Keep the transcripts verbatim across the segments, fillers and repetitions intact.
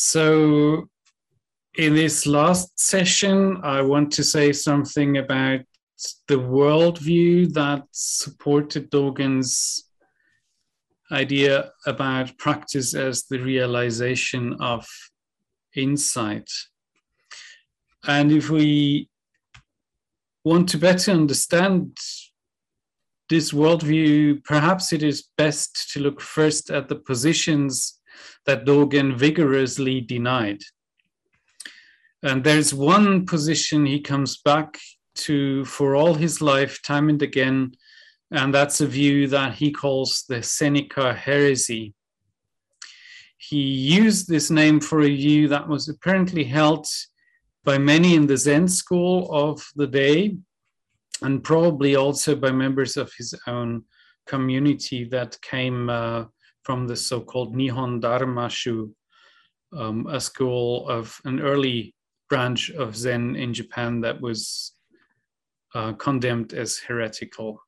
So in this last session, I want to say something about the worldview that supported Dogen's idea about practice as the realization of insight. And if we want to better understand this worldview, perhaps it is best to look first at the positions that Dogen vigorously denied. And there's one position he comes back to for all his life, time and again, and that's a view that he calls the Seneca heresy. He used this name for a view that was apparently held by many in the Zen school of the day, and probably also by members of his own community that came uh, from the so-called Nihon Dharma Shu, um, a school of an early branch of Zen in Japan that was uh, condemned as heretical.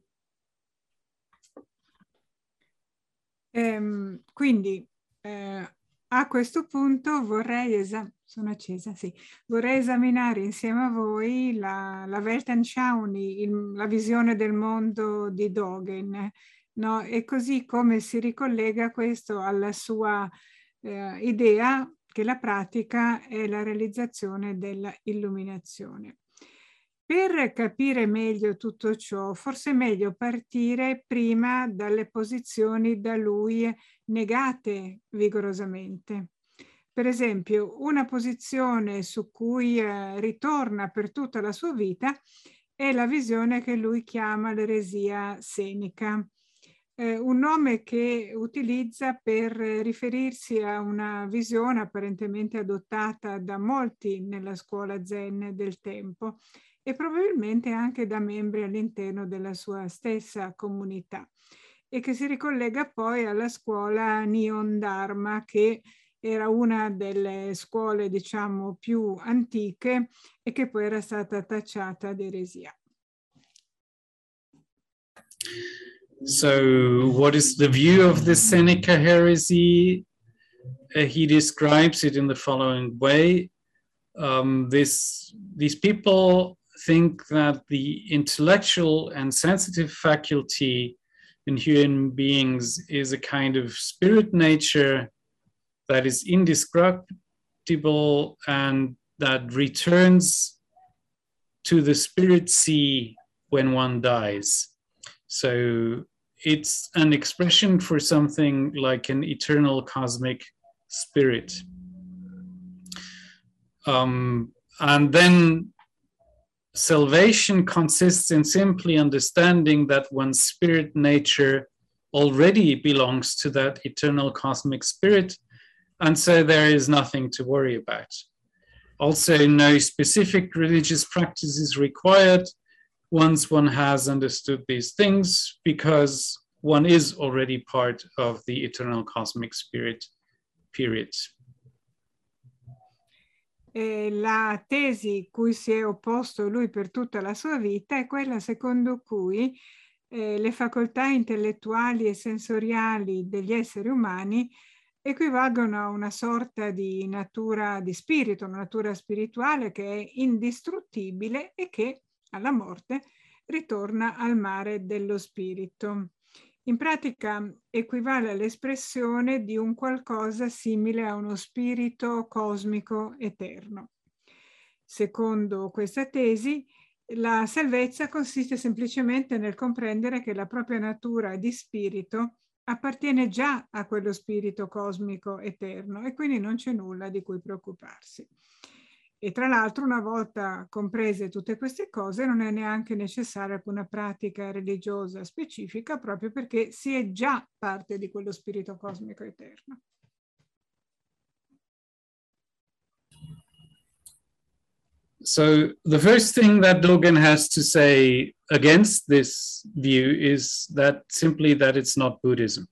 Ehm, quindi eh, a questo punto vorrei, esa- sono accesa, sì. vorrei esaminare insieme a voi la, la Weltanschauung, il- la visione del mondo di Dogen, no? E così come si ricollega questo alla sua eh, idea che la pratica è la realizzazione della illuminazione. Per capire meglio tutto ciò, forse è meglio partire prima dalle posizioni da lui negate vigorosamente. Per esempio, una posizione su cui eh, ritorna per tutta la sua vita è la visione che lui chiama l'eresia senica, eh, un nome che utilizza per riferirsi a una visione apparentemente adottata da molti nella scuola Zen del tempo, e probabilmente anche da membri all'interno della sua stessa comunità, e che si ricollega poi alla scuola Nihon Dharma, che era una delle scuole, diciamo, più antiche e che poi era stata tacciata di eresia. So what is the view of the Seneca heresy? Uh, he describes it in the following way. Um, this, these people think that the intellectual and sensitive faculty in human beings is a kind of spirit nature that is indestructible and that returns to the spirit sea when one dies. So it's an expression for something like an eternal cosmic spirit. Um, and then salvation consists in simply understanding that one's spirit nature already belongs to that eternal cosmic spirit, and so there is nothing to worry about. Also, no specific religious practice is required once one has understood these things, because one is already part of the eternal cosmic spirit, period. E la tesi cui si è opposto lui per tutta la sua vita è quella secondo cui eh, le facoltà intellettuali e sensoriali degli esseri umani equivalgono a una sorta di natura di spirito, una natura spirituale che è indistruttibile e che alla morte ritorna al mare dello spirito. In pratica equivale all'espressione di un qualcosa simile a uno spirito cosmico eterno. Secondo questa tesi, la salvezza consiste semplicemente nel comprendere che la propria natura di spirito appartiene già a quello spirito cosmico eterno e quindi non c'è nulla di cui preoccuparsi. E tra l'altro, una volta comprese tutte queste cose, non è neanche necessaria alcuna pratica religiosa specifica, proprio perché si è già parte di quello spirito cosmico eterno. So the first thing that Dogen has to say against this view is that simply that it's not Buddhism.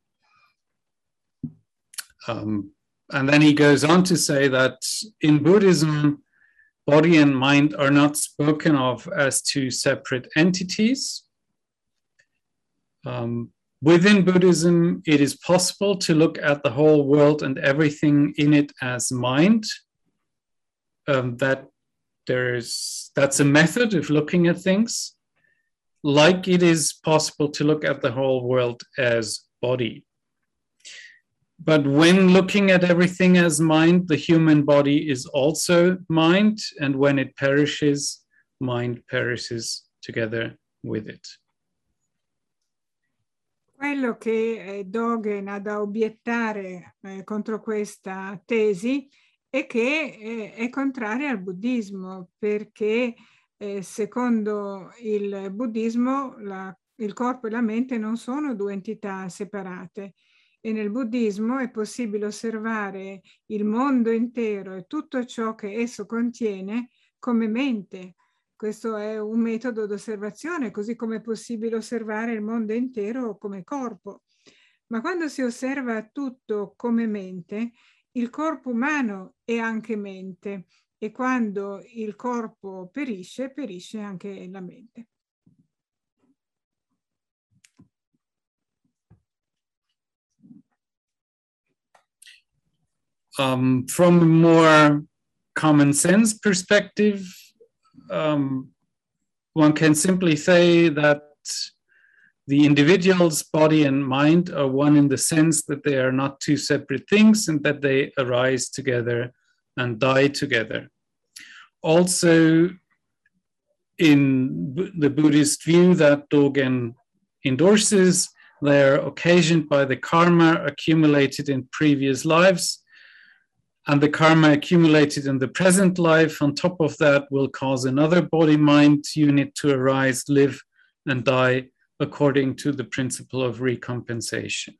Um, and then he goes on to say that in Buddhism, body and mind are not spoken of as two separate entities. Um, Within Buddhism, it is possible to look at the whole world and everything in it as mind. Um, that there's that's a method of looking at things, like it is possible to look at the whole world as body. But when looking at everything as mind, the human body is also mind, and when it perishes, mind perishes together with it. Quello che eh, Dogen ha da obiettare eh, contro questa tesi è che eh, è contraria al buddismo, perché eh, secondo il buddismo la, il corpo e la mente non sono due entità separate, e nel buddismo è possibile osservare il mondo intero e tutto ciò che esso contiene come mente. Questo è un metodo di osservazione, così come è possibile osservare il mondo intero come corpo. Ma quando si osserva tutto come mente, il corpo umano è anche mente, e quando il corpo perisce, perisce anche la mente. Um, from a more common sense perspective, um, one can simply say that the individual's body and mind are one in the sense that they are not two separate things and that they arise together and die together. Also, in the Buddhist view that Dogen endorses, they are occasioned by the karma accumulated in previous lives, and the karma accumulated in the present life on top of that will cause another body-mind unit to arise, live, and die according to the principle of recompensation.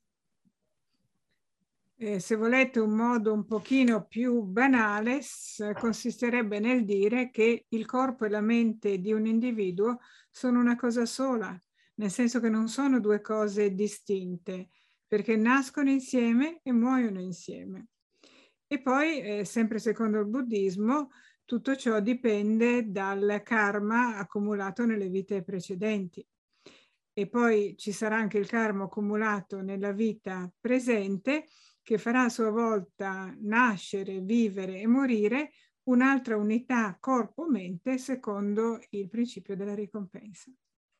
Eh, se volete un modo un pochino più banale, consisterebbe nel dire che il corpo e la mente di un individuo sono una cosa sola, nel senso che non sono due cose distinte, perché nascono insieme e muoiono insieme. E poi, eh, sempre secondo il buddismo, tutto ciò dipende dal karma accumulato nelle vite precedenti. E poi ci sarà anche il karma accumulato nella vita presente, che farà a sua volta nascere, vivere e morire un'altra unità corpo-mente secondo il principio della ricompensa.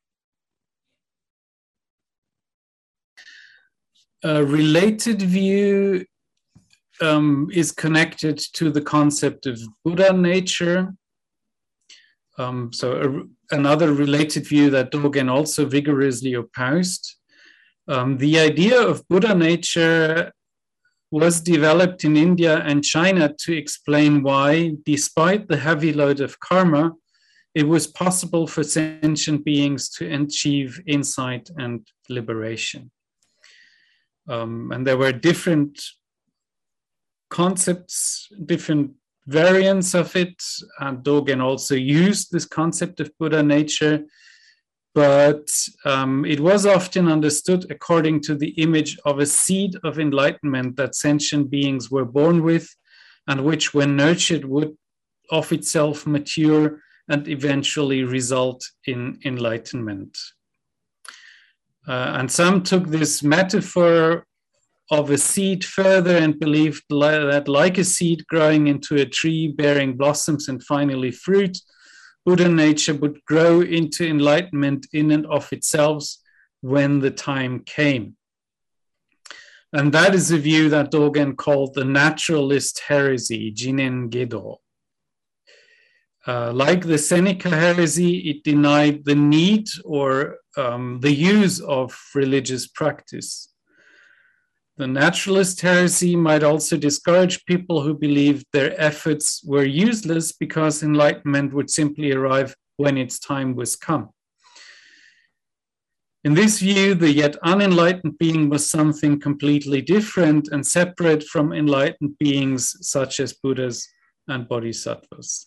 A related view um, is connected to the concept of Buddha nature. Um, so a, another related view that Dogen also vigorously opposed. Um, the idea of Buddha nature was developed in India and China to explain why, despite the heavy load of karma, it was possible for sentient beings to achieve insight and liberation. Um, and there were different concepts, different variants of it, and Dogen also used this concept of Buddha nature, but um, it was often understood according to the image of a seed of enlightenment that sentient beings were born with, and which, when nurtured, would of itself mature and eventually result in enlightenment. Uh, and some took this metaphor of a seed further and believed li- that like a seed growing into a tree bearing blossoms and finally fruit, Buddha nature would grow into enlightenment in and of itself when the time came. And that is a view that Dogen called the naturalist heresy, Jinen Gedo. Uh, like the Seneca heresy, it denied the need or um, the use of religious practice. The naturalist heresy might also discourage people who believed their efforts were useless because enlightenment would simply arrive when its time was come. In this view, the yet unenlightened being was something completely different and separate from enlightened beings such as Buddhas and Bodhisattvas.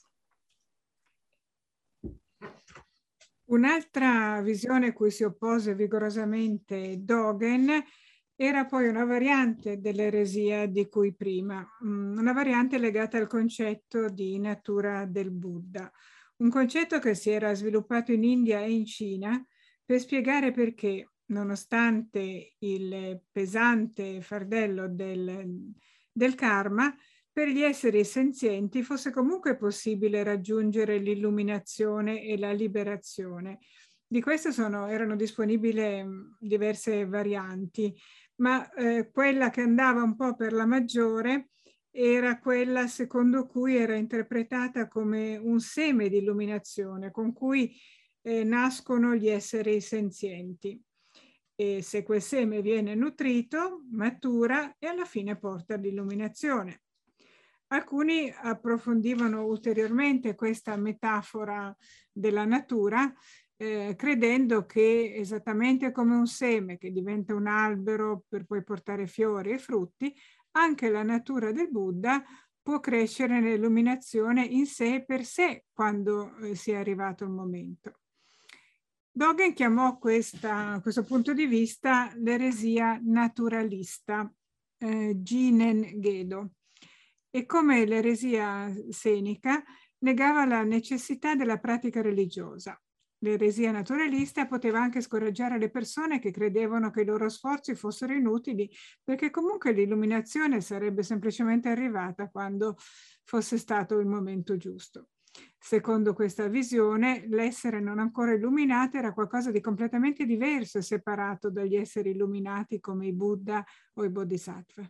Un'altra visione a cui si oppose vigorosamente Dogen era poi una variante dell'eresia di cui prima, una variante legata al concetto di natura del Buddha, un concetto che si era sviluppato in India e in Cina per spiegare perché nonostante il pesante fardello del, del karma, per gli esseri senzienti fosse comunque possibile raggiungere l'illuminazione e la liberazione. Di queste sono, erano disponibili diverse varianti, ma eh, quella che andava un po' per la maggiore era quella secondo cui era interpretata come un seme di illuminazione con cui eh, nascono gli esseri senzienti. E se quel seme viene nutrito, matura e alla fine porta all'illuminazione. Alcuni approfondivano ulteriormente questa metafora della natura, eh, credendo che esattamente come un seme che diventa un albero per poi portare fiori e frutti, anche la natura del Buddha può crescere nell'illuminazione in sé e per sé quando eh, sia arrivato il momento. Dogen chiamò questa, questo punto di vista l'eresia naturalista, eh, Jinen Gedo, e come l'eresia senica negava la necessità della pratica religiosa. L'eresia naturalista poteva anche scoraggiare le persone che credevano che i loro sforzi fossero inutili, perché comunque l'illuminazione sarebbe semplicemente arrivata quando fosse stato il momento giusto. Secondo questa visione, l'essere non ancora illuminato era qualcosa di completamente diverso e separato dagli esseri illuminati come i Buddha o i Bodhisattva.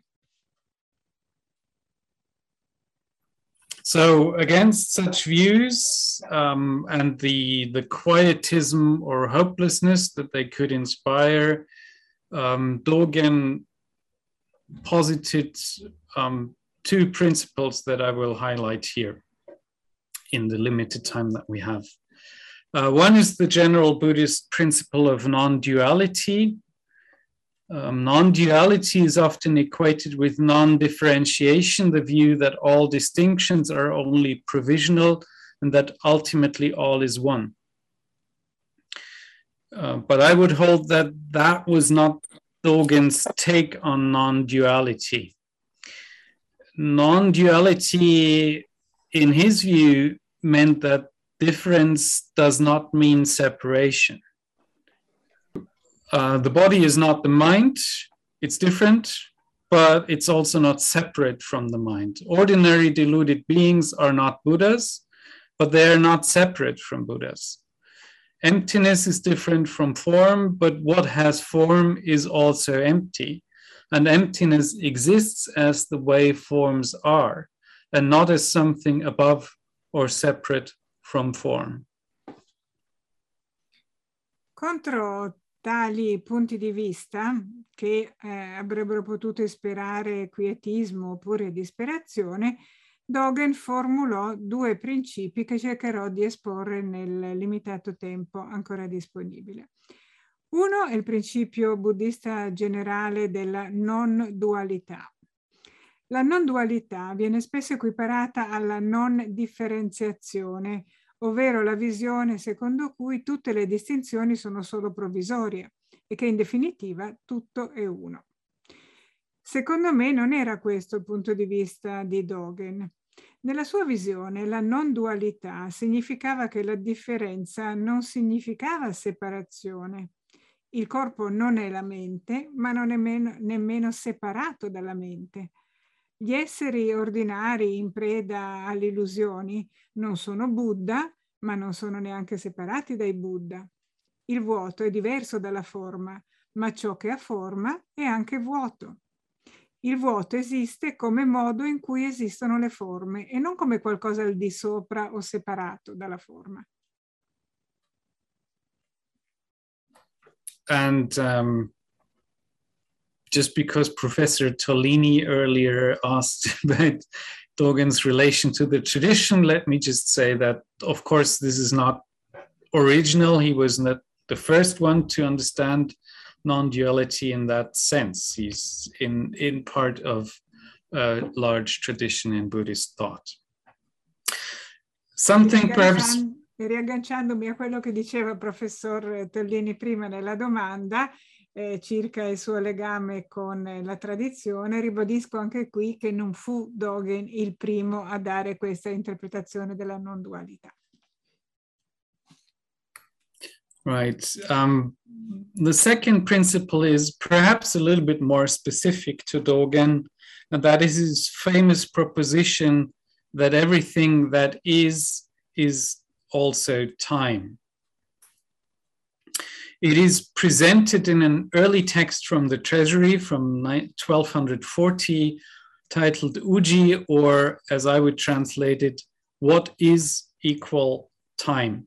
So against such views um, and the, the quietism or hopelessness that they could inspire, um, Dogen posited um, two principles that I will highlight here in the limited time that we have. Uh, one is the general Buddhist principle of non-duality. Um, non-duality is often equated with non-differentiation, the view that all distinctions are only provisional and that ultimately all is one. Uh, but I would hold that that was not Dogen's take on non-duality. Non-duality, in his view, meant that difference does not mean separation. Uh, the body is not the mind, it's different, but it's also not separate from the mind. Ordinary deluded beings are not Buddhas, but they are not separate from Buddhas. Emptiness is different from form, but what has form is also empty. And emptiness exists as the way forms are, and not as something above or separate from form. Contro tali punti di vista, che eh, avrebbero potuto ispirare quietismo oppure disperazione, Dogen formulò due principi che cercherò di esporre nel limitato tempo ancora disponibile. Uno è il principio buddista generale della non dualità. La non dualità viene spesso equiparata alla non differenziazione, ovvero la visione secondo cui tutte le distinzioni sono solo provvisorie e che in definitiva tutto è uno. Secondo me non era questo il punto di vista di Dogen. Nella sua visione la non dualità significava che la differenza non significava separazione. Il corpo non è la mente, ma non è nemmeno, nemmeno separato dalla mente. Gli esseri ordinari in preda alle illusioni non sono Buddha, ma non sono neanche separati dai Buddha. Il vuoto è diverso dalla forma, ma ciò che ha forma è anche vuoto. Il vuoto esiste come modo in cui esistono le forme e non come qualcosa al di sopra o separato dalla forma. And um, just because Professor Tolini earlier asked about Dogen's relation to the tradition, let me just say that, of course, this is not original. He was not the first one to understand non-duality in that sense. He's in, in part of a large tradition in Buddhist thought. Something perhaps... Riagganciandomi a quello che diceva il professor Tollini prima nella domanda eh, circa il suo legame con la tradizione, ribadisco anche qui che non fu Dogen il primo a dare questa interpretazione della non dualità. Right. Um, the second principle is perhaps a little bit more specific to Dogen, and that is his famous proposition that everything that is, is also time. It is presented in an early text from the Treasury from twelve forty, titled Uji, or as I would translate it, what is equal time?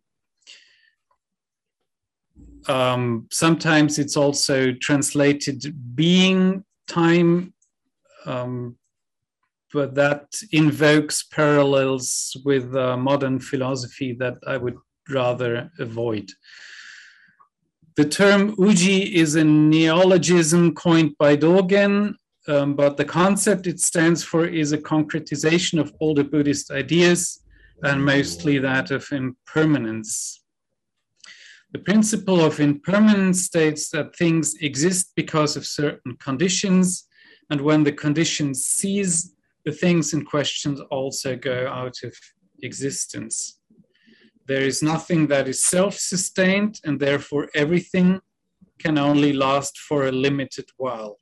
Um, sometimes it's also translated being time, um, but that invokes parallels with uh, modern philosophy that I would rather avoid. The term Uji is a neologism coined by Dogen, um, but the concept it stands for is a concretization of older Buddhist ideas, and mostly that of impermanence. The principle of impermanence states that things exist because of certain conditions, and when the conditions cease, the things in question also go out of existence. There is nothing that is self-sustained, and therefore everything can only last for a limited while.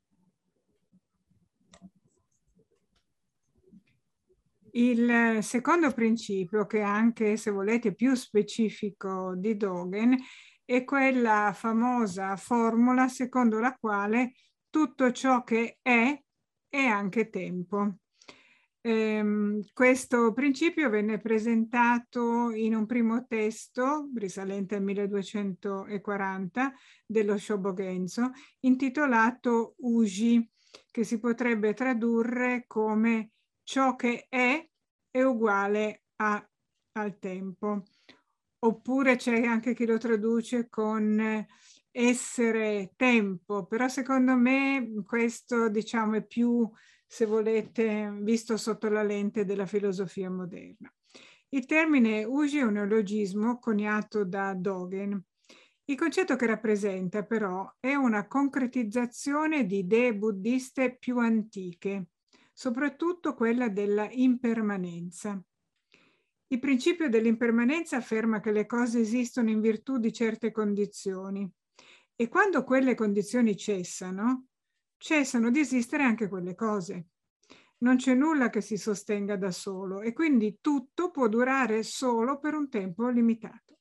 Il secondo principio, che è anche, se volete, più specifico di Dogen, è quella famosa formula secondo la quale tutto ciò che è è anche tempo. Um, questo principio venne presentato in un primo testo risalente al milleduecentoquaranta dello Shobogenzo, intitolato Uji, che si potrebbe tradurre come ciò che è è uguale a, al tempo. Oppure c'è anche chi lo traduce con essere tempo, però secondo me questo, diciamo, è più, se volete, visto sotto la lente della filosofia moderna. Il termine Uji è un neologismo coniato da Dogen. Il concetto che rappresenta però è una concretizzazione di idee buddiste più antiche, soprattutto quella della impermanenza. Il principio dell'impermanenza afferma che le cose esistono in virtù di certe condizioni e quando quelle condizioni cessano, cessano di esistere anche quelle cose. Non c'è nulla che si sostenga da solo e quindi tutto può durare solo per un tempo limitato.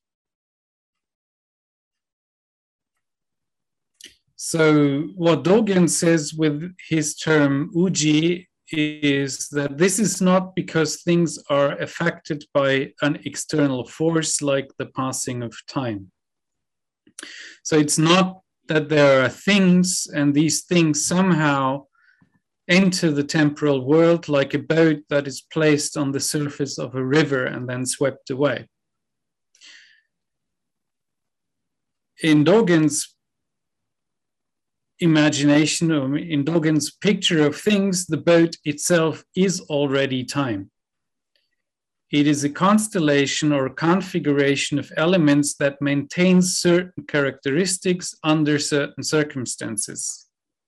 So what Dogen says with his term Uji is that this is not because things are affected by an external force like the passing of time. So it's not that there are things and these things somehow enter the temporal world like a boat that is placed on the surface of a river and then swept away. In Dogen's imagination, or in Dogen's picture of things, the boat itself is already time. It is a constellation or configuration of elements that maintains certain characteristics under certain circumstances.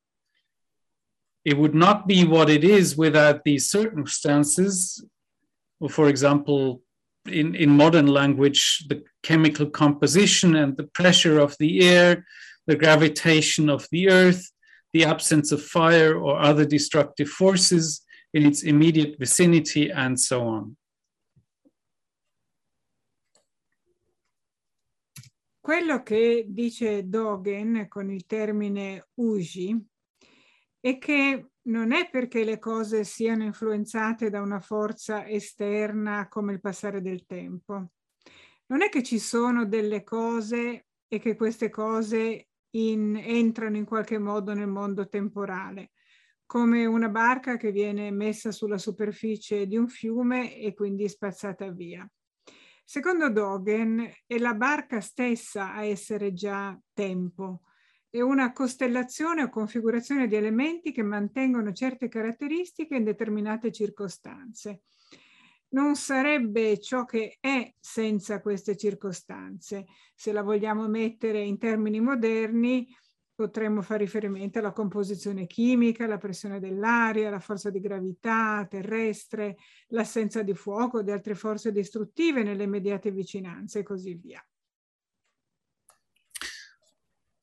It would not be what it is without these circumstances. Or for example, in, in modern language, the chemical composition and the pressure of the air, the gravitation of the earth, the absence of fire or other destructive forces in its immediate vicinity, and so on. Quello che dice Dogen con il termine Uji è che non è perché le cose siano influenzate da una forza esterna come il passare del tempo. Non è che ci sono delle cose e che queste cose in, entrano in qualche modo nel mondo temporale, come una barca che viene messa sulla superficie di un fiume e quindi spazzata via. Secondo Dogen è la barca stessa a essere già tempo, è una costellazione o configurazione di elementi che mantengono certe caratteristiche in determinate circostanze. Non sarebbe ciò che è senza queste circostanze. Se la vogliamo mettere in termini moderni, potremmo fare riferimento alla composizione chimica, alla pressione dell'aria, alla forza di gravità terrestre, l'assenza di fuoco, di altre forze distruttive nelle immediate vicinanze e così via.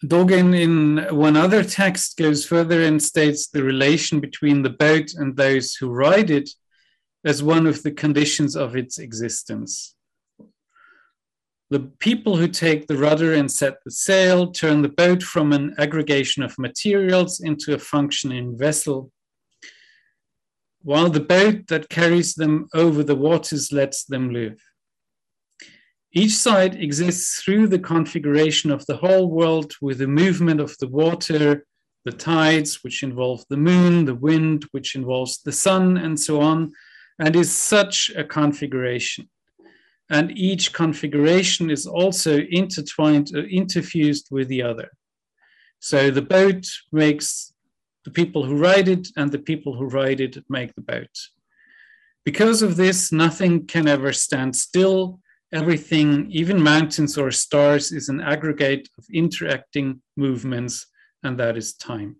Dogen, in one other text, goes further and states the relation between the boat and those who ride it as one of the conditions of its existence. The people who take the rudder and set the sail turn the boat from an aggregation of materials into a functioning vessel, while the boat that carries them over the waters lets them live. Each side exists through the configuration of the whole world with the movement of the water, the tides, which involve the moon, the wind, which involves the sun, and so on, and is such a configuration. And each configuration is also intertwined or interfused with the other. So the boat makes the people who ride it, and the people who ride it make the boat. Because of this, nothing can ever stand still. Everything, even mountains or stars, is an aggregate of interacting movements, and that is time.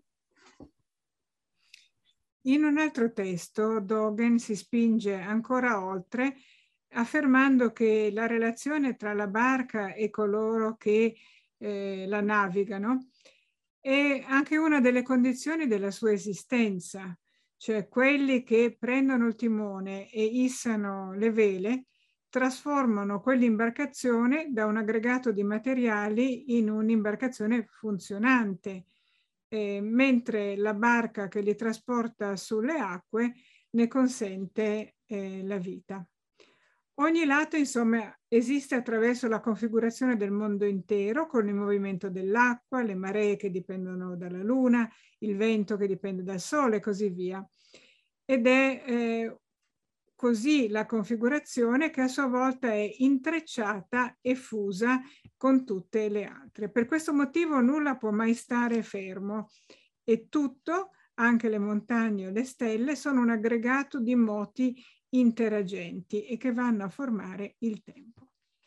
In un altro testo, Dogen si spinge ancora oltre, affermando che la relazione tra la barca e coloro che eh, la navigano è anche una delle condizioni della sua esistenza, cioè quelli che prendono il timone e issano le vele trasformano quell'imbarcazione da un aggregato di materiali in un'imbarcazione funzionante, eh, mentre la barca che li trasporta sulle acque ne consente eh, la vita. Ogni lato, insomma, esiste attraverso la configurazione del mondo intero, con il movimento dell'acqua, le maree che dipendono dalla luna, il vento che dipende dal sole e così via. Ed è eh, così la configurazione che a sua volta è intrecciata e fusa con tutte le altre. Per questo motivo nulla può mai stare fermo e tutto, anche le montagne o le stelle, sono un aggregato di moti interagenti e che vanno a formare il tempo.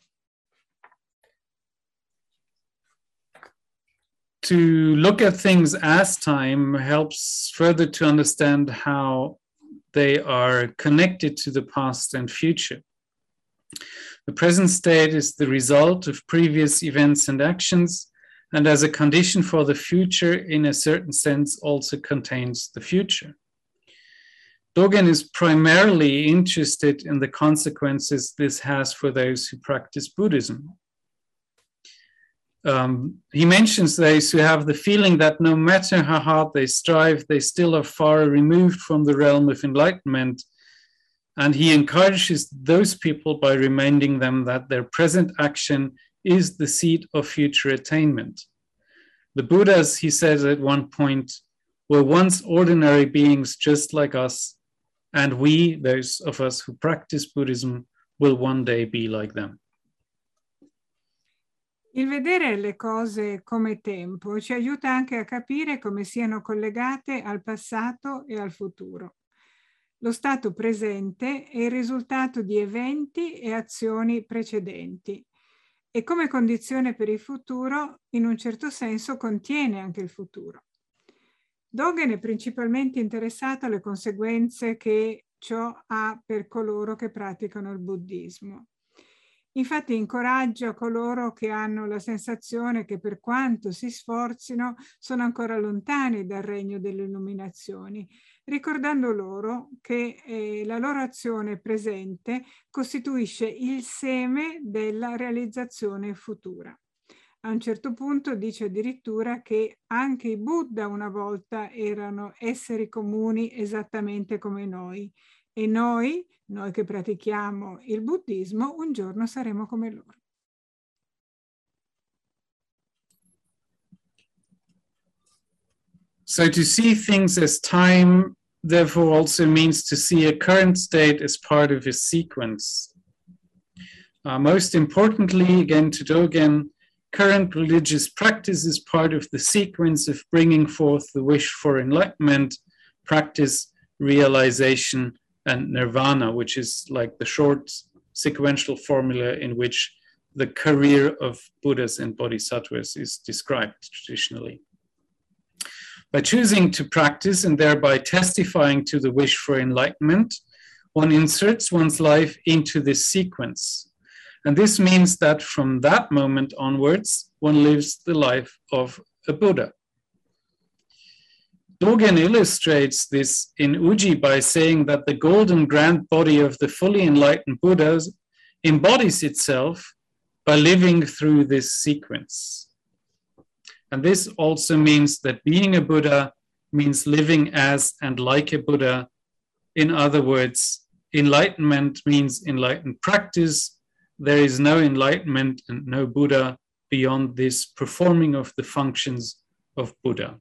To look at things as time helps further to understand how they are connected to the past and future. The present state is the result of previous events and actions, and as a condition for the future, in a certain sense, also contains the future. Dogen is primarily interested in the consequences this has for those who practice Buddhism. Um, he mentions those who have the feeling that no matter how hard they strive, they still are far removed from the realm of enlightenment. And he encourages those people by reminding them that their present action is the seed of future attainment. The Buddhas, he says at one point, were once ordinary beings just like us, and we, those of us who practice Buddhism, will one day be like them. Il vedere le cose come tempo ci aiuta anche a capire come siano collegate al passato e al futuro. Lo stato presente è il risultato di eventi e azioni precedenti e come condizione per il futuro, in un certo senso, contiene anche il futuro. Dogen è principalmente interessato alle conseguenze che ciò ha per coloro che praticano il buddismo. Infatti incoraggia coloro che hanno la sensazione che per quanto si sforzino sono ancora lontani dal regno delle illuminazioni, ricordando loro che eh, la loro azione presente costituisce il seme della realizzazione futura. A un certo punto dice addirittura che anche i Buddha una volta erano esseri comuni esattamente come noi e noi, noi che pratichiamo il buddismo, un giorno saremo come loro. So to see things as time, therefore, also means to see a current state as part of a sequence. Uh, most importantly, again to Dogen, current religious practice is part of the sequence of bringing forth the wish for enlightenment, practice, realization, and nirvana, which is like the short sequential formula in which the career of Buddhas and Bodhisattvas is described traditionally. By choosing to practice and thereby testifying to the wish for enlightenment, one inserts one's life into this sequence. And this means that from that moment onwards, one lives the life of a Buddha. Dogen illustrates this in Uji by saying that the golden grand body of the fully enlightened Buddha embodies itself by living through this sequence. And this also means that being a Buddha means living as and like a Buddha. In other words, enlightenment means enlightened practice. There is no enlightenment and no Buddha beyond this performing of the functions of Buddha.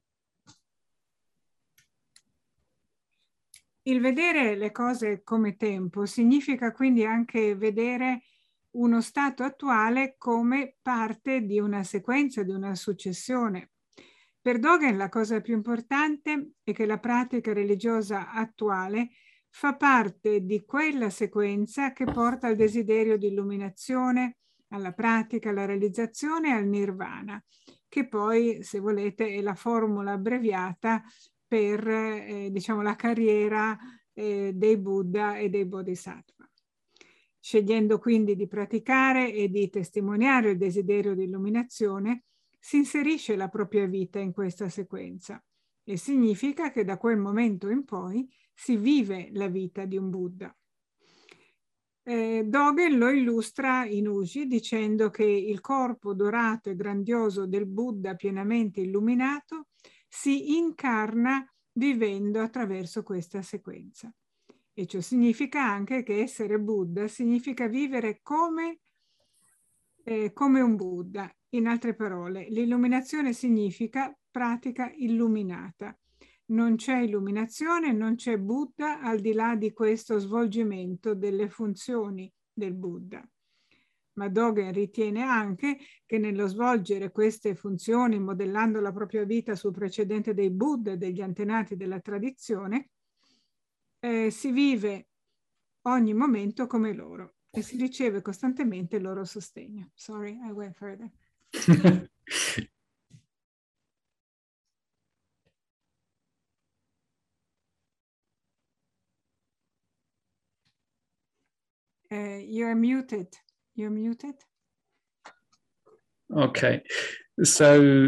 Il vedere le cose come tempo significa quindi anche vedere uno stato attuale come parte di una sequenza, di una successione. Per Dogen la cosa più importante è che la pratica religiosa attuale fa parte di quella sequenza che porta al desiderio di illuminazione, alla pratica, alla realizzazione e al nirvana, che poi, se volete, è la formula abbreviata per eh, diciamo, la carriera eh, dei Buddha e dei Bodhisattva. Scegliendo quindi di praticare e di testimoniare il desiderio di illuminazione, si inserisce la propria vita in questa sequenza e significa che da quel momento in poi si vive la vita di un Buddha. Eh, Dogen lo illustra in Uji dicendo che il corpo dorato e grandioso del Buddha pienamente illuminato si incarna vivendo attraverso questa sequenza. E ciò significa anche che essere Buddha significa vivere come, eh, come un Buddha. In altre parole, l'illuminazione significa pratica illuminata. Non c'è illuminazione, non c'è Buddha al di là di questo svolgimento delle funzioni del Buddha. Ma Dogen ritiene anche che nello svolgere queste funzioni, modellando la propria vita sul precedente dei Buddha e degli antenati della tradizione, eh, si vive ogni momento come loro e si riceve costantemente il loro sostegno. Sorry, I went further. uh, you're muted. You're muted. Okay, so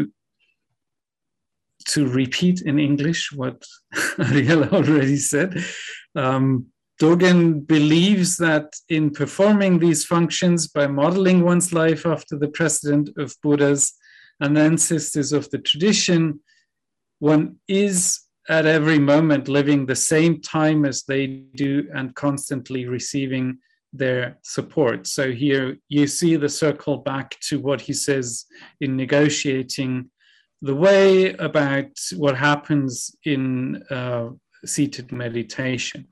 to repeat in English what Ariel already said, um, Dogen believes that in performing these functions by modeling one's life after the precedent of Buddhas and ancestors of the tradition, one is at every moment living the same time as they do and constantly receiving their support. So here you see the circle back to what he says in Negotiating the Way about what happens in uh, seated meditation.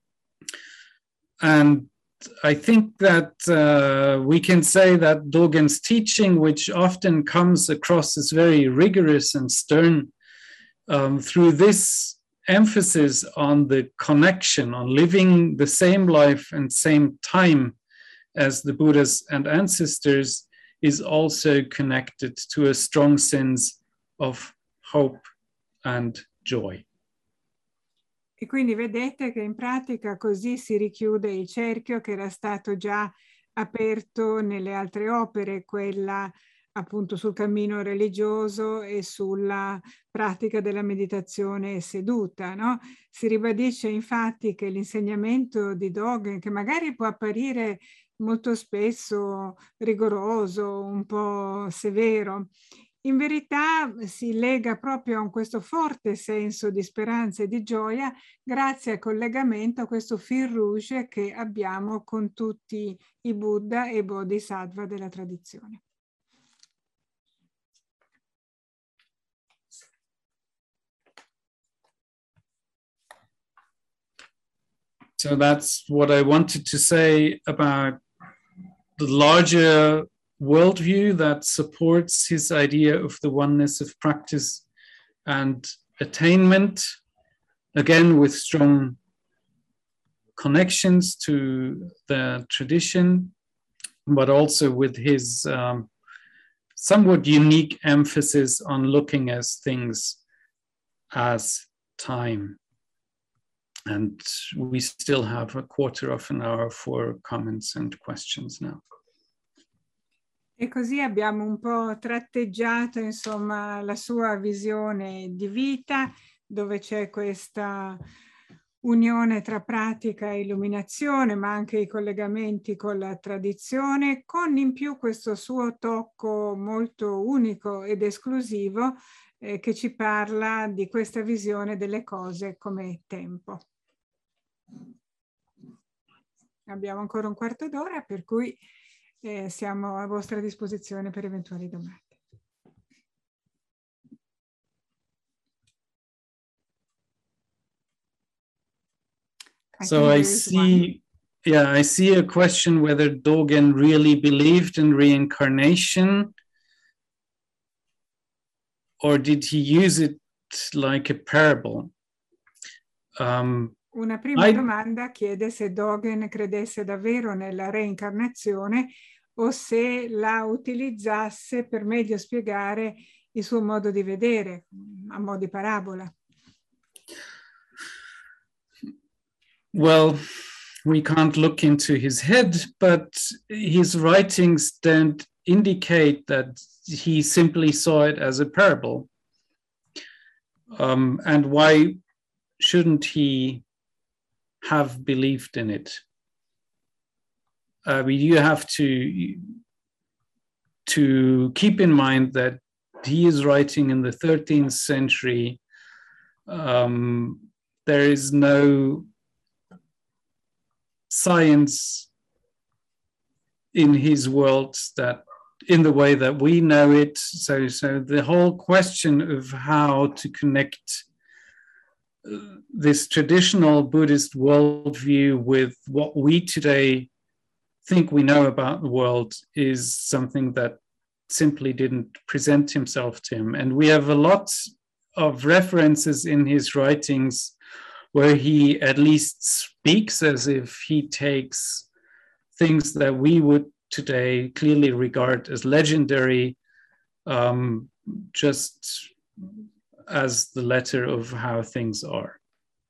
And I think that uh, we can say that Dogen's teaching, which often comes across as very rigorous and stern, um, through this emphasis on the connection, on living the same life and same time as the Buddhas and ancestors, is also connected to a strong sense of hope and joy. E quindi vedete che in pratica così si richiude il cerchio che era stato già aperto nelle altre opere, quella appunto sul cammino religioso e sulla pratica della meditazione seduta, no? Si ribadisce infatti che l'insegnamento di Dogen, che magari può apparire molto spesso rigoroso, un po' severo, in verità si lega proprio a questo forte senso di speranza e di gioia grazie al collegamento a questo fil rouge che abbiamo con tutti i Buddha e i Bodhisattva della tradizione. So that's what I wanted to say about the larger worldview that supports his idea of the oneness of practice and attainment, again with strong connections to the tradition, but also with his um, somewhat unique emphasis on looking at things as time. And we still have a quarter of an hour for comments and questions now. E così abbiamo un po' tratteggiato, insomma, la sua visione di vita, dove c'è questa unione tra pratica e illuminazione, ma anche i collegamenti con la tradizione, con in più questo suo tocco molto unico ed esclusivo eh, che ci parla di questa visione delle cose come tempo. Abbiamo ancora un quarto d'ora, per cui eh, siamo a vostra disposizione per eventuali domande. I so I see, one. yeah, I see a question whether Dogen really believed in reincarnation, or did he use it like a parable? Um, Una prima I, domanda chiede se Dogen credesse davvero nella reincarnazione o se la utilizzasse per meglio spiegare il suo modo di vedere, a mo' di parabola. Well, we can't look into his head, but his writings don't indicate that he simply saw it as a parable. Um, and why shouldn't he have believed in it? I mean, you have to, to keep in mind that he is writing in the thirteenth century. Um, there is no science in his world that in the way that we know it. So, so the whole question of how to connect uh, this traditional Buddhist worldview with what we today think we know about the world is something that simply didn't present himself to him. And we have a lot of references in his writings where he at least speaks as if he takes things that we would today clearly regard as legendary, um, just as the letter of how things are.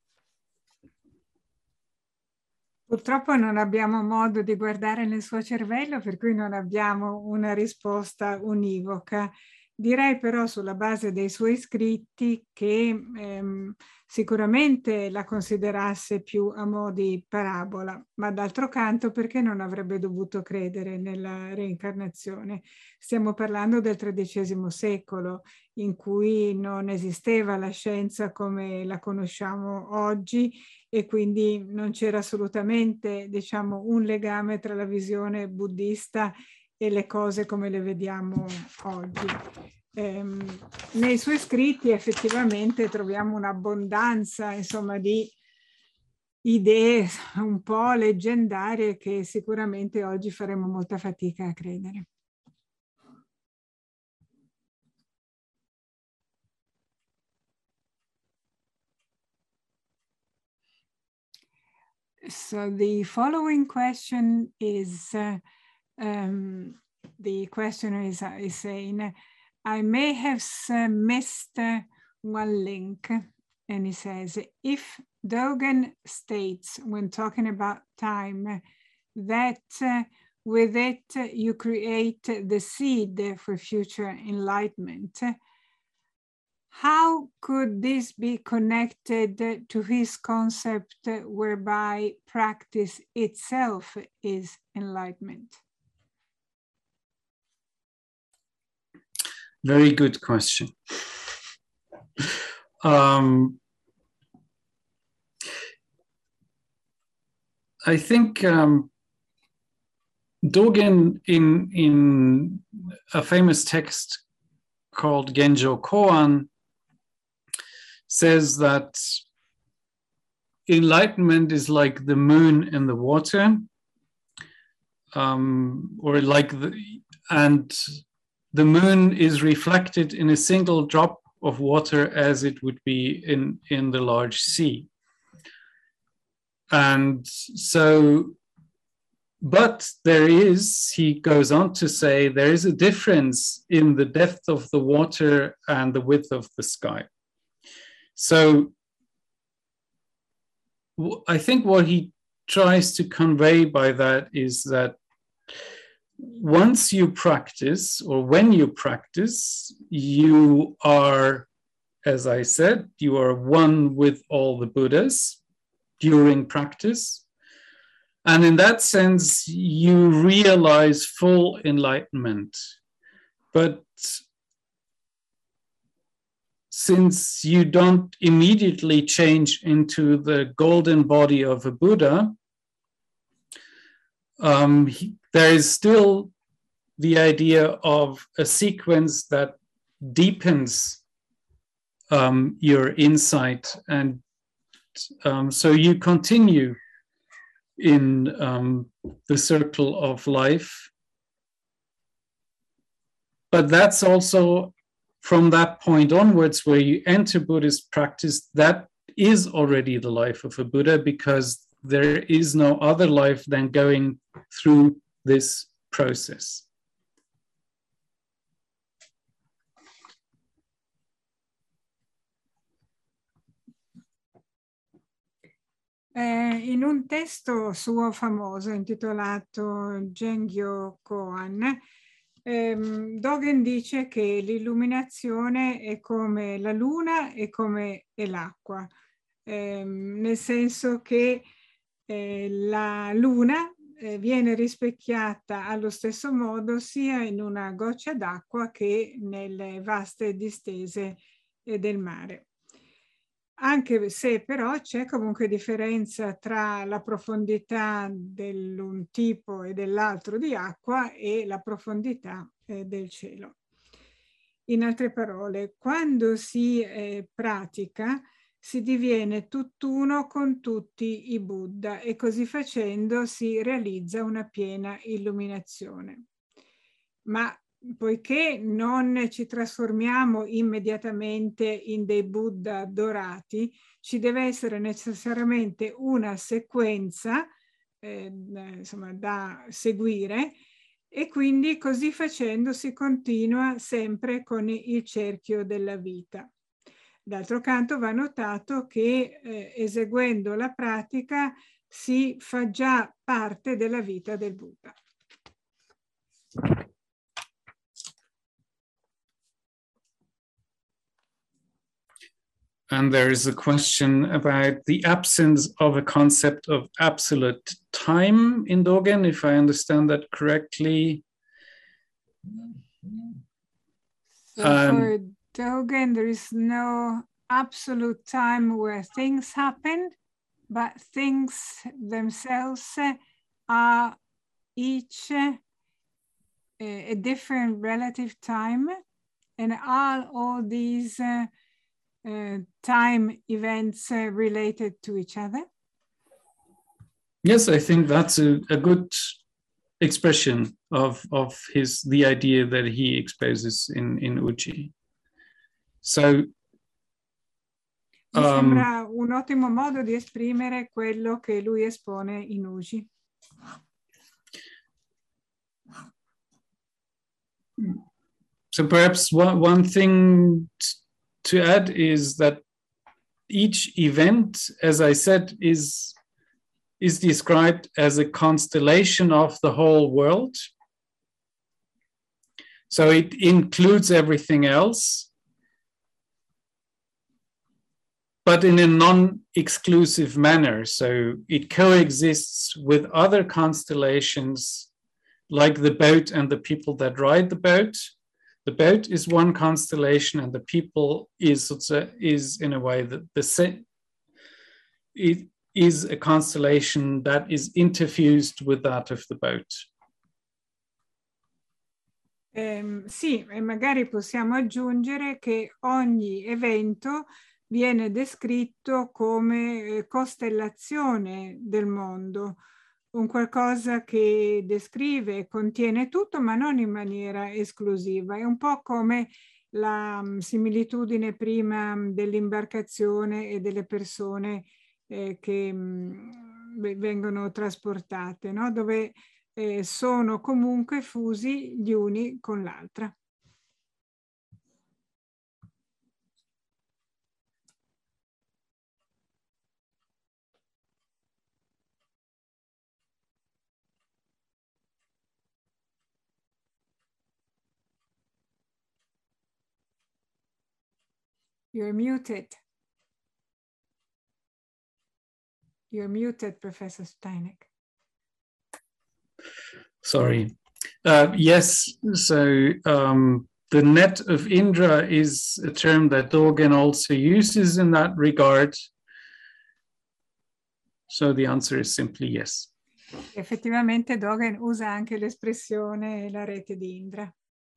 Purtroppo non abbiamo modo di guardare nel suo cervello, per cui non abbiamo una risposta univoca. Direi però sulla base dei suoi scritti che ehm, sicuramente la considerasse più a mo' di parabola, ma d'altro canto perché non avrebbe dovuto credere nella reincarnazione? Stiamo parlando del tredicesimo secolo, in cui non esisteva la scienza come la conosciamo oggi e quindi non c'era assolutamente, diciamo, un legame tra la visione buddista e le cose come le vediamo oggi. Eh, nei suoi scritti effettivamente troviamo un'abbondanza, insomma, di idee un po' leggendarie che sicuramente oggi faremo molta fatica a credere. So the following question is, uh, um, the questioner is, uh, is saying, I may have uh, missed uh, one link, and he says, if Dogen states when talking about time that uh, with it uh, you create the seed for future enlightenment, how could this be connected to his concept whereby practice itself is enlightenment? Very good question. Um, I think um, Dogen in, in a famous text called Genjo Koan says that enlightenment is like the moon in the water, um, or like the, and the moon is reflected in a single drop of water as it would be in, in the large sea. And so, but there is, he goes on to say, there is a difference in the depth of the water and the width of the sky. So I think what he tries to convey by that is that once you practice, or when you practice, you are, as I said, you are one with all the Buddhas during practice. And in that sense, you realize full enlightenment. But since you don't immediately change into the golden body of a Buddha, um, he, there is still the idea of a sequence that deepens um, your insight. And um, so you continue in um, the circle of life. But that's also from that point onwards where you enter Buddhist practice, that is already the life of a Buddha, because there is no other life than going through this process. Eh, in un testo suo famoso intitolato Jengyo Koan, ehm, Dogen dice che l'illuminazione è come la luna e come è l'acqua, ehm, nel senso che eh, la luna eh, viene rispecchiata allo stesso modo sia in una goccia d'acqua che nelle vaste distese eh, del mare. Anche se però c'è comunque differenza tra la profondità dell'un tipo e dell'altro di acqua e la profondità eh, del cielo. In altre parole, quando si eh, pratica, si diviene tutt'uno con tutti i Buddha e così facendo si realizza una piena illuminazione. Ma poiché non ci trasformiamo immediatamente in dei Buddha dorati, ci deve essere necessariamente una sequenza eh, insomma, da seguire, e quindi così facendo si continua sempre con il cerchio della vita. D'altro canto va notato che eh, eseguendo la pratica si fa già parte della vita del Buddha. And there is a question about the absence of a concept of absolute time in Dogen, if I understand that correctly. So um, for Dogen, there is no absolute time where things happen, but things themselves are each a, a different relative time, and are all these uh, uh, time events uh, related to each other? Yes, I think that's a, a good expression of, of his the idea that he exposes in, in Uji. So Mi um, sembra un ottimo modo di esprimere quello che lui espone in Uji. So perhaps one, one thing to add is that each event, as I said, is, is described as a constellation of the whole world. So it includes everything else, but in a non-exclusive manner. So it coexists with other constellations, like the boat and the people that ride the boat. The boat is one constellation, and the people is is in a way that the it is a constellation that is interfused with that of the boat. Eh, sì, e magari possiamo aggiungere che ogni evento viene descritto come eh, costellazione del mondo, un qualcosa che descrive e contiene tutto, ma non in maniera esclusiva. È un po' come la um, similitudine prima um, dell'imbarcazione e delle persone eh, che um, vengono trasportate, no? Dove eh, sono comunque fusi gli uni con l'altra. You're muted. You're muted, Professor Steineck. Sorry. Uh, yes, so um, the net of Indra is a term that Dogen also uses in that regard. So the answer is simply yes. Effettivamente Dogen usa anche l'espressione la rete di Indra.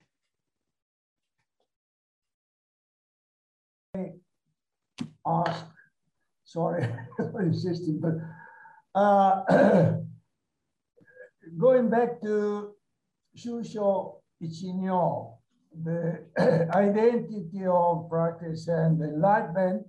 Ask, sorry for insisting, but uh, going back to Shusho Ichinyo, the identity of practice and enlightenment,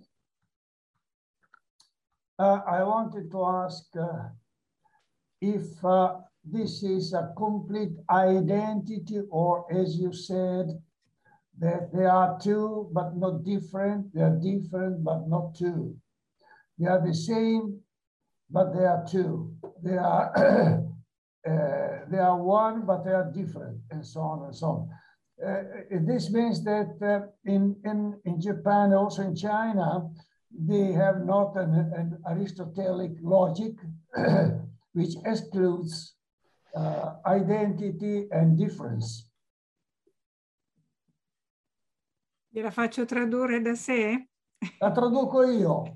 uh, I wanted to ask uh, if uh, this is a complete identity, or as you said, that they are two but not different, they are different but not two. They are the same, but they are two. They are, uh, they are one, but they are different, and so on and so on. Uh, this means that uh, in, in, in Japan, also in China, they have not an, an Aristotelic logic, which excludes uh, identity and difference. Gliela faccio tradurre da sé? La traduco io.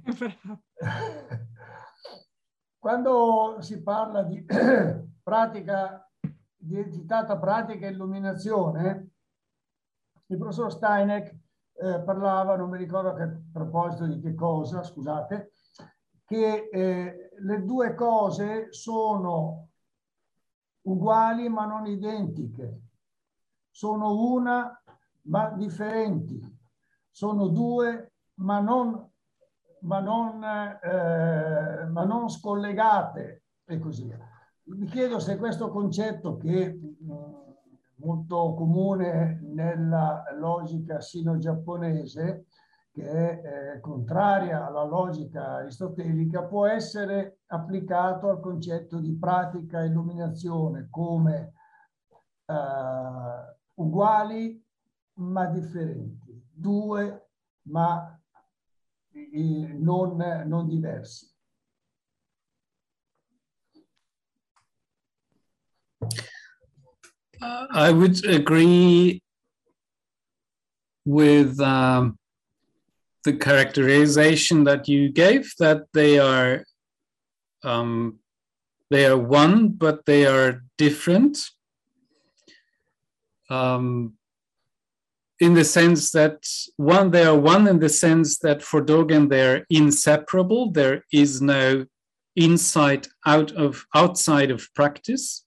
Quando si parla di pratica, di citata pratica e illuminazione, il professor Steineck eh, parlava, non mi ricordo che, a proposito di che cosa, scusate, che eh, le due cose sono uguali ma non identiche, sono una ma differenti, sono due ma non, ma non, eh, ma non scollegate e così via. Mi chiedo se questo concetto, che è molto comune nella logica sino-giapponese, che è eh, contraria alla logica aristotelica, può essere applicato al concetto di pratica e illuminazione come eh, uguali ma differenti, due ma non, non diversi. Uh, I would agree with um, the characterization that you gave, that they are um, they are one, but they are different. Um, in the sense that one, they are one in the sense that for Dogen they're inseparable. There is no insight out of outside of practice.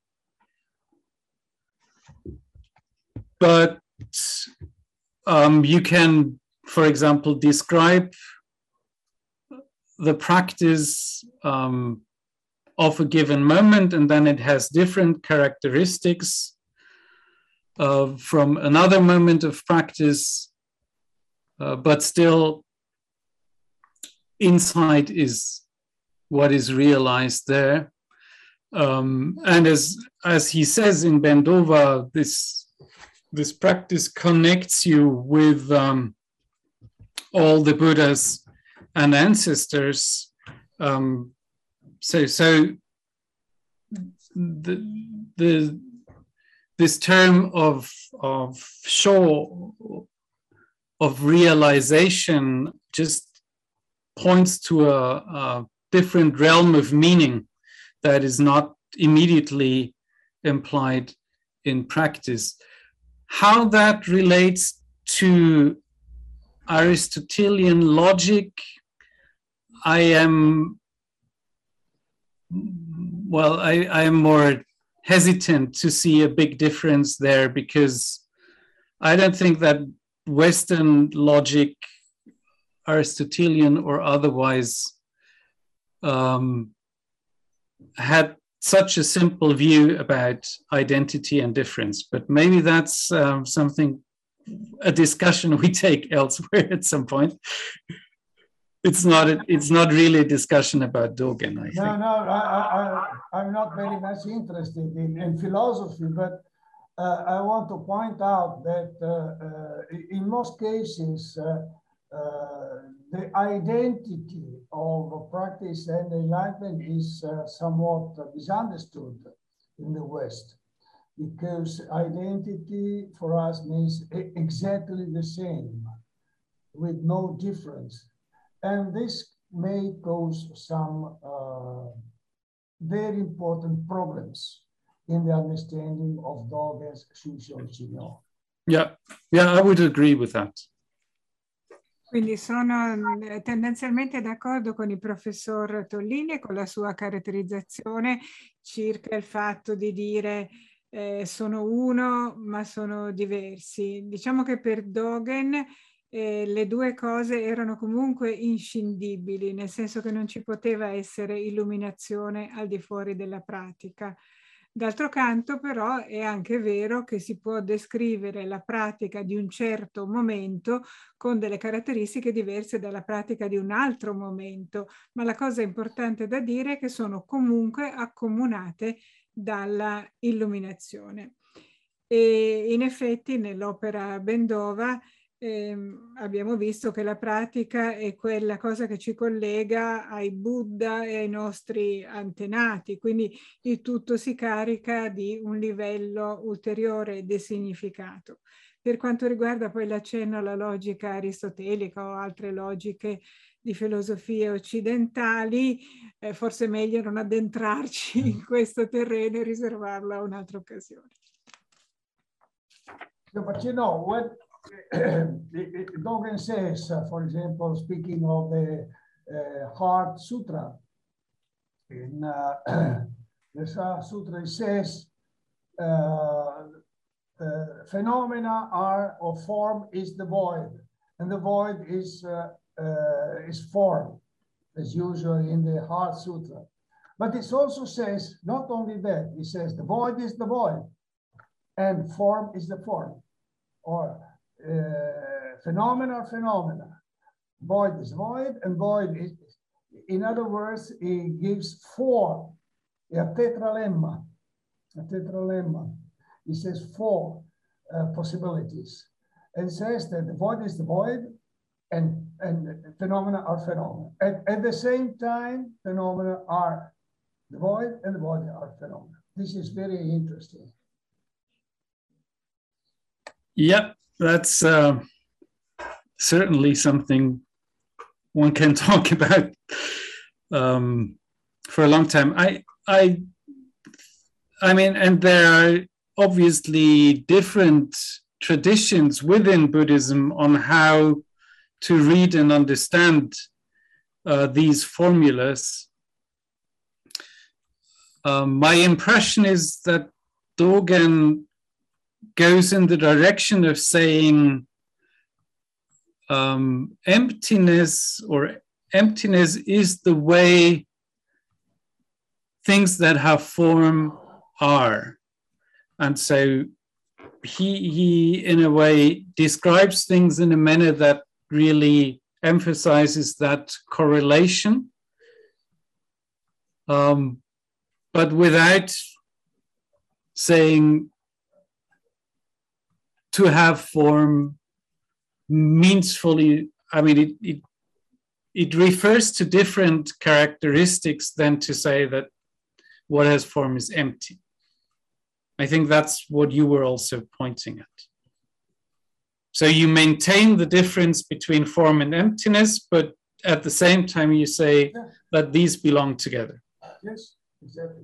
But um, you can, for example, describe the practice um, of a given moment, and then it has different characteristics uh, from another moment of practice, uh, but still insight is what is realized there. Um, and as, as he says in Bendova, this This practice connects you with um, all the Buddhas and ancestors. Um, so, so the, the this term of of sho, of realization, just points to a, a different realm of meaning that is not immediately implied in practice. How that relates to Aristotelian logic, I am, well, I, I am more hesitant to see a big difference there, because I don't think that Western logic, Aristotelian or otherwise, um, had such a simple view about identity and difference. But maybe that's um, something, a discussion we take elsewhere at some point. It's not, a, it's not really a discussion about Dogen, I think. No, no, I, I, I'm not very much interested in, in philosophy, but uh, I want to point out that uh, uh, in most cases, uh, uh, the identity of practice and enlightenment is uh, somewhat misunderstood in the West, because identity for us means exactly the same, with no difference. And this may cause some uh, very important problems in the understanding of Dogen's Shushou Jinyo. Yeah, yeah, I would agree with that. Quindi sono tendenzialmente d'accordo con il professor Tollini e con la sua caratterizzazione circa il fatto di dire eh, sono uno ma sono diversi. Diciamo che per Dogen eh, le due cose erano comunque inscindibili, nel senso che non ci poteva essere illuminazione al di fuori della pratica. D'altro canto però è anche vero che si può descrivere la pratica di un certo momento con delle caratteristiche diverse dalla pratica di un altro momento, ma la cosa importante da dire è che sono comunque accomunate dalla illuminazione. E in effetti nell'opera Bendova Eh, abbiamo visto che la pratica è quella cosa che ci collega ai Buddha e ai nostri antenati, quindi il tutto si carica di un livello ulteriore di significato. Per quanto riguarda poi l'accenno alla logica aristotelica o altre logiche di filosofie occidentali, eh, forse è meglio non addentrarci in questo terreno e riservarlo a un'altra occasione. No, but you know, when Dogen says, uh, for example, speaking of the uh, Heart Sutra, in uh, the Heart Sutra, it says, uh, uh, phenomena are, or form is the void, and the void is, uh, uh, is form, as usual in the Heart Sutra. But it also says, not only that, it says the void is the void, and form is the form, or Uh, phenomena, phenomena. Void is void, and void is, in other words, it gives four, a tetralemma, a tetralemma. It says four uh, possibilities, and says that the void is the void, and, and phenomena are phenomena. At, at the same time, phenomena are the void, and the void are phenomena. This is very interesting. Yep. That's uh, certainly something one can talk about um, for a long time. I, I, I mean, and there are obviously different traditions within Buddhism on how to read and understand uh, these formulas. Um, my impression is that Dogen goes in the direction of saying um, emptiness or emptiness is the way things that have form are. And so he, he in a way describes things in a manner that really emphasizes that correlation, um, but without saying to have form means fully, I mean, it, it, it refers to different characteristics than to say that what has form is empty. I think that's what you were also pointing at. So you maintain the difference between form and emptiness, but at the same time you say yeah. that these belong together. Yes, exactly.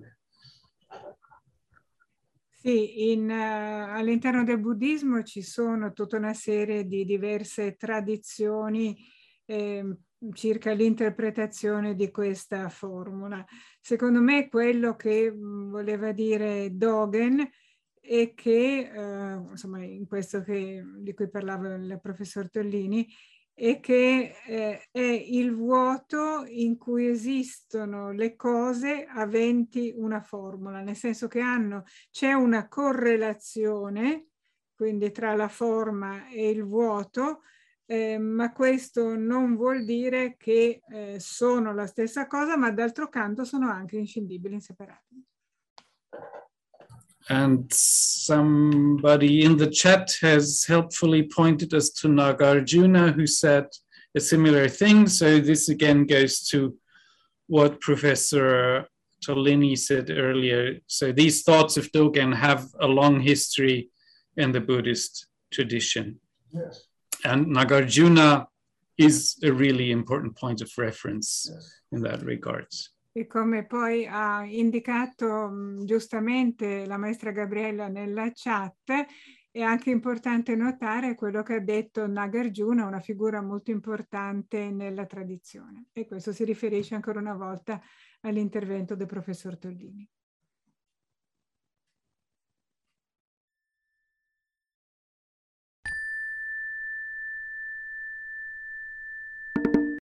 Sì, in, uh, all'interno del buddismo ci sono tutta una serie di diverse tradizioni eh, circa l'interpretazione di questa formula. Secondo me quello che mh, voleva dire Dogen è che, uh, insomma, in questo che, di cui parlava il professor Tollini, è che eh, è il vuoto in cui esistono le cose aventi una formula, nel senso che hanno, c'è una correlazione, quindi tra la forma e il vuoto, eh, ma questo non vuol dire che eh, sono la stessa cosa, ma d'altro canto sono anche inscindibili, inseparabili. And somebody in the chat has helpfully pointed us to Nagarjuna, who said, a similar thing. So this again goes to what Professor Tollini said earlier. So these thoughts of Dogen have a long history in the Buddhist tradition. Yes. And Nagarjuna is a really important point of reference Yes. in that regard. E come poi ha indicato mh, giustamente la maestra Gabriella nella chat, è anche importante notare quello che ha detto Nagarjuna, una figura molto importante nella tradizione. E questo si riferisce ancora una volta all'intervento del professor Tollini.